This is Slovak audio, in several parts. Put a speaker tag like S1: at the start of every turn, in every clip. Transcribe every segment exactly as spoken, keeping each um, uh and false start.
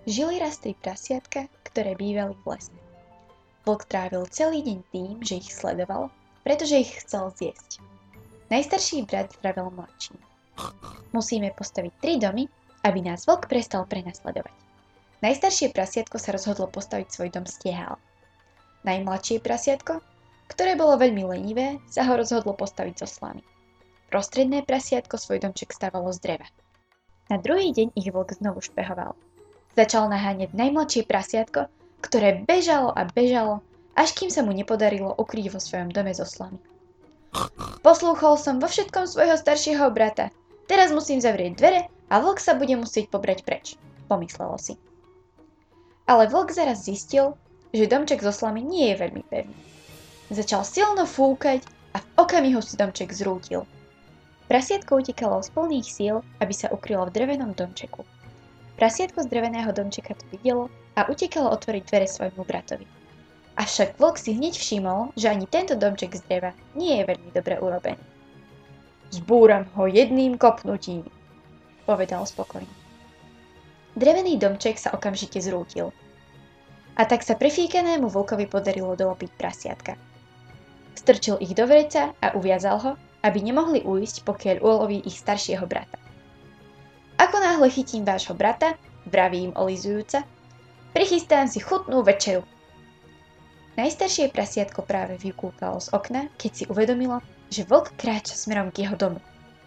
S1: Žili raz tri prasiatka, ktoré bývali v lese. Vlk trávil celý deň tým, že ich sledoval, pretože ich chcel zjesť. Najstarší brat vravel mladším: Musíme postaviť tri domy, aby nás vlk prestal prenasledovať. Najstaršie prasiatko sa rozhodlo postaviť svoj dom z tehál. Najmladšie prasiatko, ktoré bolo veľmi lenivé, sa ho rozhodlo postaviť zo slamy. Prostredné prasiatko svoj domček stavalo z dreva. Na druhý deň ich vlk znovu špehoval. Začal naháňať najmladšie prasiatko, ktoré bežalo a bežalo, až kým sa mu nepodarilo ukryť vo svojom dome zo slamy. Poslúchol som vo všetkom svojho staršieho brata. Teraz musím zavrieť dvere a vlk sa bude musieť pobrať preč, pomyslelo si. Ale vlk zaraz zistil, že domček zo slamy nie je veľmi pevný. Začal silno fúkať a v okamihu si domček zrútil. Prasiatko utekalo z plných síl, aby sa ukrylo v drevenom domčeku. Prasiatko z dreveného domčeka to videlo a utekalo otvoriť dvere svojmu bratovi. Avšak vlk si hneď všimol, že ani tento domček z dreva nie je veľmi dobre urobený. Zbúram ho jedným kopnutím, povedal spokojne. Drevený domček sa okamžite zrútil. A tak sa prefíkanému vlkovi podarilo dolopiť prasiatka. Strčil ich do vreca a uviazal ho, aby nemohli ujsť, pokiaľ uloví ich staršieho brata. Ako náhle chytím vášho brata, vraví im olizujúca, prichystám si chutnú večeru. Najstaršie prasiatko práve vykúkalo z okna, keď si uvedomilo, že vlk kráča smerom k jeho domu.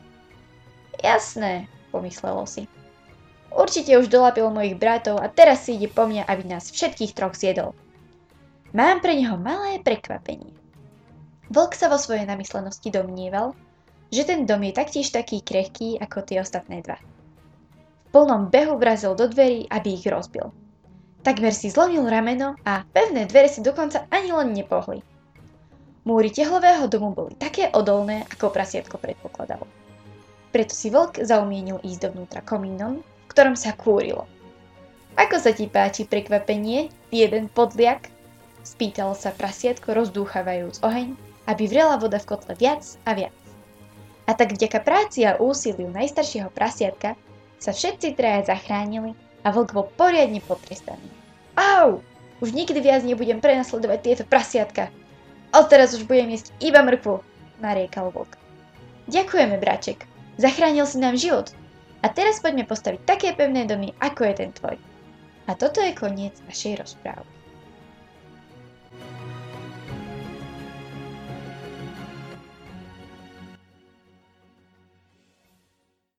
S1: Jasné, pomyslelo si. Určite už dolapil mojich bratov a teraz si ide po mňa, aby nás všetkých troch zjedol. Mám pre neho malé prekvapenie. Vlk sa vo svojej namyslenosti domnieval, že ten dom je taktiež taký krehký ako tie ostatné dva. V plnom behu vrazil do dverí, aby ich rozbil. Takmer si zlomil rameno a pevné dvere si dokonca ani len nepohli. Múry tehlového domu boli také odolné, ako prasiatko predpokladalo. Preto si vlk zaumienil ísť dovnútra komínom, v ktorom sa kúrilo. Ako sa ti páči prekvapenie, jeden podliak? Spýtal sa prasiatko, rozdúchavajúc oheň, aby vrela voda v kotle viac a viac. A tak vďaka práci a úsiliu najstaršieho prasiatka sa všetci traja zachránili a vlk bol poriadne potrestaný. Au! Už nikdy viac nebudem prenasledovať tieto prasiatka. Odteraz už budem jesť iba mrkvu, nariekal vlk. Ďakujeme, braček. Zachránil si nám život. A teraz poďme postaviť také pevné domy, ako je ten tvoj. A toto je koniec našej rozprávy.